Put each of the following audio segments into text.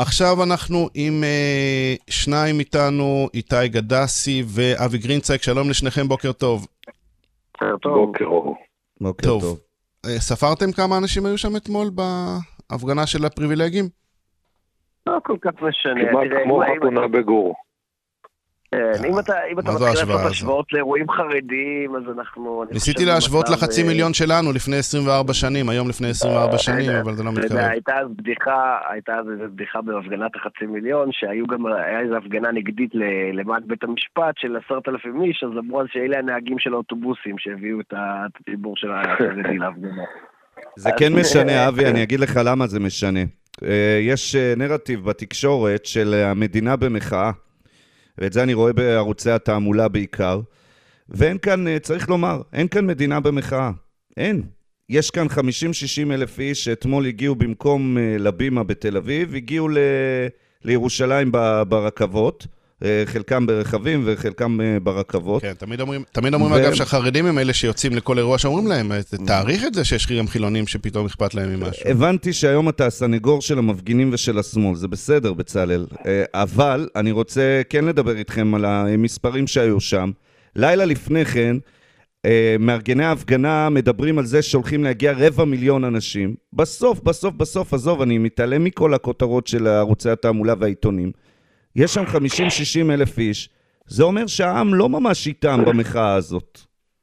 עכשיו אנחנו עם שניים איתנו, איתי גדסי ואבי גרינצייק. שלום לשניכם, בוקר טוב. בוקר אור. בוקר טוב. ספרתם כמה אנשים היו שם אתמול בהפגנה של הפריבילגים? לא כל כך משנה. כמעט כמו חתונה בגור. אם אתה מתחיל לעשות השוואות לאירועים חרדיים, אז אנחנו... ניסיתי להשוות לחצי מיליון שלנו לפני 24 שנים, היום לפני 24 שנים, אבל זה לא מתקרב. הייתה אז בדיחה בהפגנת החצי מיליון, היה איזו הפגנה נגדית למען בית המשפט של 10,000 איש, אז אמרו אז שאלה הנהגים של האוטובוסים שהביאו את הציבור של החרדי להפגנה. זה כן משנה, אבי, אני אגיד לך למה זה משנה. יש נרטיב בתקשורת של המדינה במחאה, ואת זה אני רואה בערוצי התעמולה בעיקר, ואין כאן, צריך לומר, אין כאן מדינה במחאה. אין. יש כאן 50-60 אלף איש שאתמול הגיעו במקום לבימה בתל אביב, הגיעו לירושלים ברכבות, חלקם ברכבים וחלקם ברכבות. כן, תמיד אומרים אגב שהחרדים הם אלה שיוצאים לכל אירוע שאומרים להם, תאריך את זה שיש גם חילונים שפתאום אכפת להם ממשהו. הבנתי שהיום אתה הסנגור של המפגינים ושל השמאל, זה בסדר בצלאל, אבל אני רוצה כן לדבר איתכם על המספרים שהיו שם. לילה לפני כן, מארגני ההפגנה מדברים על זה שהולכים להגיע 250,000 אנשים. בסוף, עזוב, אני מתעלם מכל הכותרות של ערוצי התעמולה והעיתונים. יש שם 50-60 אלף איש, זה אומר שהעם לא ממש איתם במחאה הזאת.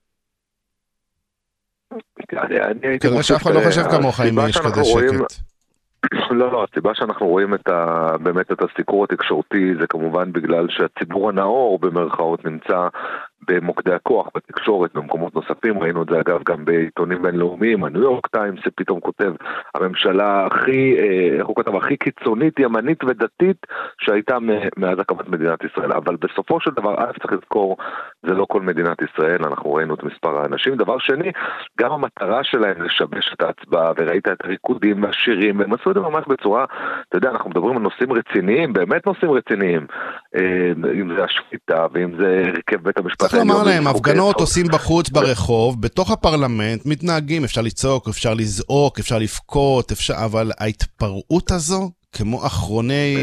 כנראה שאף אחד לא חושב כמוך אם יש כזה שקט. לא, הסיבה שאנחנו רואים באמת את הסיקור התקשורתי זה כמובן בגלל שהציבור הנאור במרכאות נמצא במוקדי הכוח, בתקשורת, במקומות נוספים. ראינו את זה אגב גם בעיתונים בינלאומיים, הניו יורק טיימס שפתאום כותב הממשלה הכי קיצונית, ימנית ודתית שהייתה מאז הקמת מדינת ישראל. אבל בסופו של דבר, צריך לזכור, זה לא כל מדינת ישראל, אנחנו ראינו את מספר האנשים. דבר שני, גם המטרה שלהם לשבש את ההצבעה, וראית את הריקודים והשירים, הם עשו את זה ממש בצורה, אתה יודע, אנחנו מדברים על נושאים רציניים, באמת נושאים רציניים, אם זה השפיטה ואם זה הרכב בית המשפט. צריך לומר להם, הפגנות עושים בחוץ ברחוב, בתוך הפרלמנט מתנהגים, אפשר לצעוק, אפשר לזעוק, אפשר לפקוט, אבל ההתפרעות הזו, כמו אחרוני...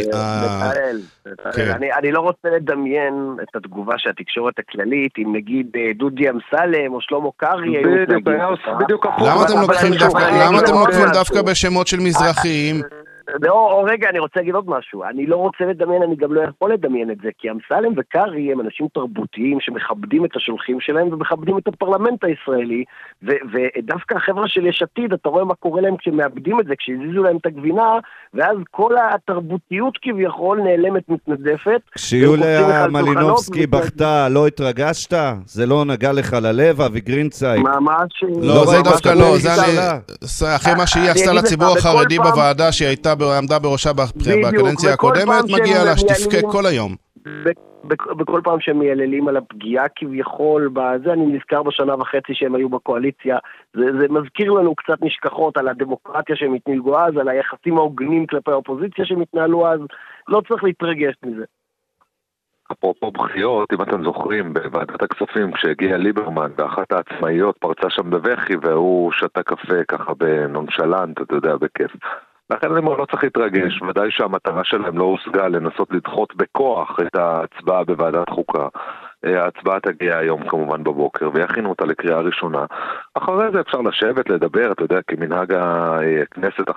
אני לא רוצה לדמיין את התגובה של התקשורת הכללית, אם נגיד דודי אמסלם או שלמה קרעי... בדיוק הפוך. למה אתם לוקחים דווקא בשמות של מזרחיים? רגע, אני רוצה להגיד עוד משהו. אני לא רוצה לדמיין, אני גם לא יכול לדמיין את זה, כי אמסלם וקרעי הם אנשים תרבותיים שמכבדים את השולחים שלהם ומכבדים את הפרלמנט הישראלי, ודווקא החבר'ה של יש עתיד, אתה רואה מה קורה להם כשמאבדים את זה, כשהזיזו להם את הגבינה, ואז כל התרבותיות כביכול נעלמת מתנדפת. כשיוליה מלינובסקי בכתה, לא התרגשת? זה לא נגע לך ללב, אבי גרינצייק? ממש... לא, זה דווקא לא, זה אחרי מה שהיא עשתה לציבור החרדי בוועדה שהיא עמדה בראשה בקדנציה הקודמת, מגיע לה שתפקה כל היום. בכל פעם שהם מייללים על הפגיעה כביכול, בזה אני נזכר בשנה וחצי שהם היו בקואליציה, זה מזכיר לנו קצת נשכחות על הדמוקרטיה שהם התנהגו אז, על היחסים ההוגנים כלפי האופוזיציה שהם התנהלו אז, לא צריך להתרגש מזה. אפרופו בחיות, אם אתם זוכרים, בוועדת הכספים, כשהגיע ליברמן, ואחת העצמאיות פרצה שם בבכי, והוא שתה קפה ככה בנונשלנט, אתה יודע, בכיף. לכן אני לא צריך להתרגש, ודאי שהמטרה שלהם לא הושגה לנסות לדחות בכוח את ההצבעה בוועדת חוקה. ההצבעה תגיע היום כמובן בבוקר, ויכינו אותה לקריאה ראשונה. אחרי זה אפשר לשבת, לדבר, אתה יודע, כמנהג הכנסת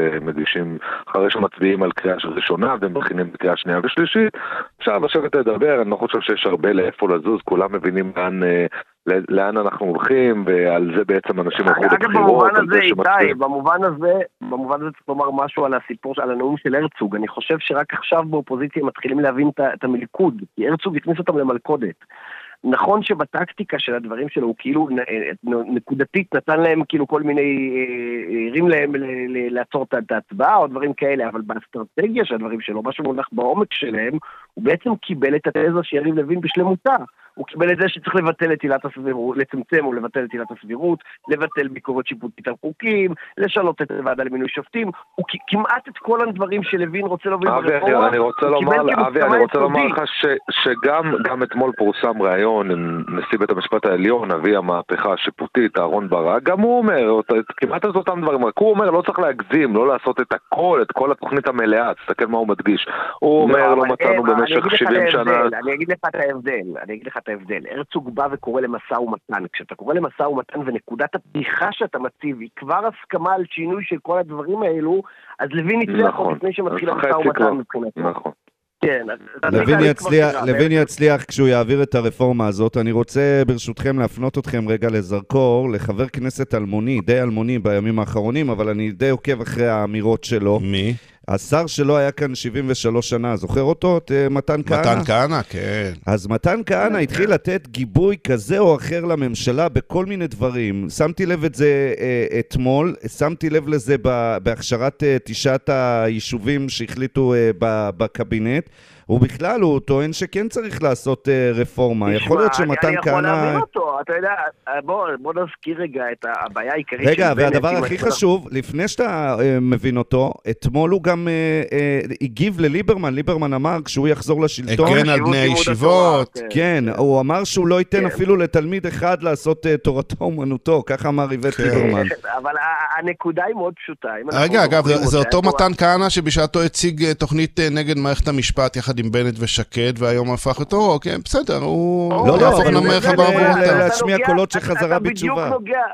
אחרי שמצביעים על קריאה ראשונה, ומכינים בקריאה שנייה ושלישית, אפשר לשבת לדבר, אני לא חושב שיש הרבה לאיפה לזוז, כולם מבינים לאן אנחנו הולכים, ועל זה בעצם אנשים הולכו לבחירות. אגב, במובן הזה, איתי, במובן הזה צריך לומר משהו על הסיפור, על הנאום של הרצוג. אני חושב שרק עכשיו באופוזיציה מתחילים להבין את המלכוד, כי הרצוג הכניס אותם למלכודת. נכון שבטקטיקה של הדברים שלו הוא כאילו נקודתית נתן להם כאילו כל מיני, הרים להם לעצור את ההצבעה או דברים כאלה, אבל באסטרטגיה של הדברים שלו, מה שמונח בעומק שלהם, הוא בעצם קיבל את התזה שיריב לוין בשלמותה. הוא קיבל את זה שצריך לבטל את עילת הסבירות, לצמצם או לבטל את עילת הסבירות, לבטל ביקורת שיפוטית על חוקים, לשנות את הוועדה למינוי שופטים, הוא כמעט את כל הדברים שלוין רוצה להוביל ברפורמה. אני רוצה לומר לך שגם אתמול פורסם ראיון עם נשיא בית המשפט העליון, אבי המהפכה השיפוטית, אהרון ברק, גם הוא אומר, כמעט את אותם דברים, רק הוא אומר, לא צריך להגזים, לא לעשות את הכל, את כל התוכנית המלאה, תסתכל מה הוא מדגיש. הוא אומר, לא מצאנו במשך 70 שנה. אני אגיד לך את ההבדל. הרצוג בא וקורא למשא ומתן. כשאתה קורא למשא ומתן ונקודת הפתיחה שאתה מציב היא כבר הסכמה על שינוי של כל הדברים האלו, אז לוין יצליח עוד לפני שמתחיל המשא ומתן מבחינתו. נכון. כן, לוין יצליח כשהוא יעביר את הרפורמה הזאת. אני רוצה ברשותכם להפנות אתכם רגע לזרקור, לחבר כנסת אלמוני, די אלמוני בימים האחרונים, אבל אני די עוקב אחרי האמירות שלו. מי? השר שלו היה כאן 73 שנה, זוכר אותו? את מתן כהנא? מתן כהנא, כן. אז מתן כהנא התחיל לתת גיבוי כזה או אחר לממשלה בכל מיני דברים. שמתי לב את זה אתמול, שמתי לב לזה בהכשרת 9 היישובים שהחליטו בקבינט, ובכלל הוא טוען שכן צריך לעשות רפורמה. יכול להיות שמתן כהנא... אני יכול להבין אותו, אתה יודע, בוא נזכיר רגע את הבעיה העיקרית. רגע, והדבר הכי חשוב, לפני שאתה מבין אותו, אתמול הוא גם הגיב לליברמן, ליברמן אמר כשהוא יחזור לשלטון... הגן על בני הישיבות. כן, הוא אמר שהוא לא ייתן אפילו לתלמיד אחד לעשות תורתו אומנותו, ככה אמר איווט ליברמן. אבל הנקודה היא מאוד פשוטה. רגע, אגב, זה אותו מתן כהנא שבשעתו הציג תוכנית נגד מערכת המשפט יחד עם בנט ושקד, והיום הפך אותו, אוקיי, בסדר, הוא יהפוך נמר חבר מורתה. להשמיע קולות שחזרה בתשובה.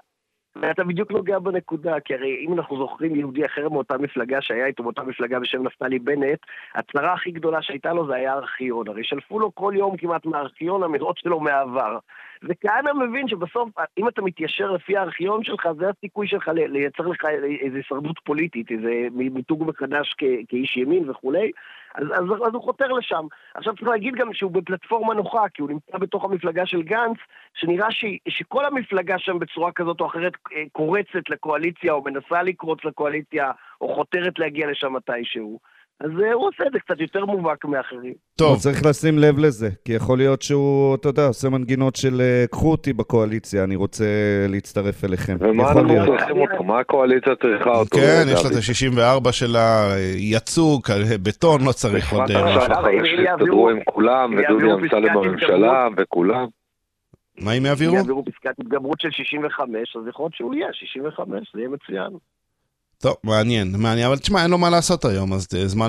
אתה בדיוק נוגע בנקודה, כי הרי אם אנחנו זוכרים יהודי אחר מאותה מפלגה שהיה איתו מאותה מפלגה בשם נפתלי בנט, הצרה הכי גדולה שהייתה לו זה היה ארכיון, הרי שלפו לו כל יום כמעט מהארכיון אמירות שלו מהעבר. וכהנא מבין שבסוף, אם אתה מתיישר לפי הארכיון שלך, זה הסיכוי שלך לייצר לך איזו הישרדות פוליטית, איזה מיתוג מחדש כאיש ימין וכולי, אז הוא חותר לשם. עכשיו צריך להגיד גם שהוא בפלטפורמה נוחה, כי הוא נמצא בתוך המפלגה של גנץ, שנראה שכל המפלגה שם בצורה כזאת או אחרת קורצת לקואליציה, או מנסה לקרוץ לקואליציה, או חותרת להגיע לשם מתישהו. אז הוא עושה את זה קצת יותר מובהק מאחרים. טוב, צריך לשים לב לזה, כי יכול להיות שהוא, אתה יודע, עושה מנגינות של קחו אותי בקואליציה, אני רוצה להצטרף אליכם. ומה אנחנו צריכים אותו? מה הקואליציה צריכה אותו? כן, יש לה את ה-64 שלה, יצוק, בטון, לא צריך עוד משהו. שתדרו עם כולם, ודודי אמסלם בממשלה, וכולם. מה אם יעבירו? יעבירו פסקת התגברות של 65, אז יכול להיות שהוא יהיה 65, זה יהיה מצוין. טוב, מעניין, אבל תשמע, אין לו מה לעשות היום, אז זמן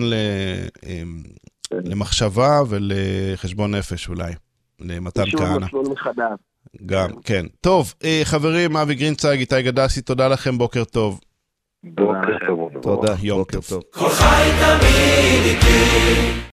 למחשבה ולחשבון נפש אולי, למתן כהנא. גם, כן. טוב, חברים, אבי גרינצייג, איתי גדסי, תודה לכם, בוקר טוב. בוקר טוב. תודה, יום בוקר טוב. טוב.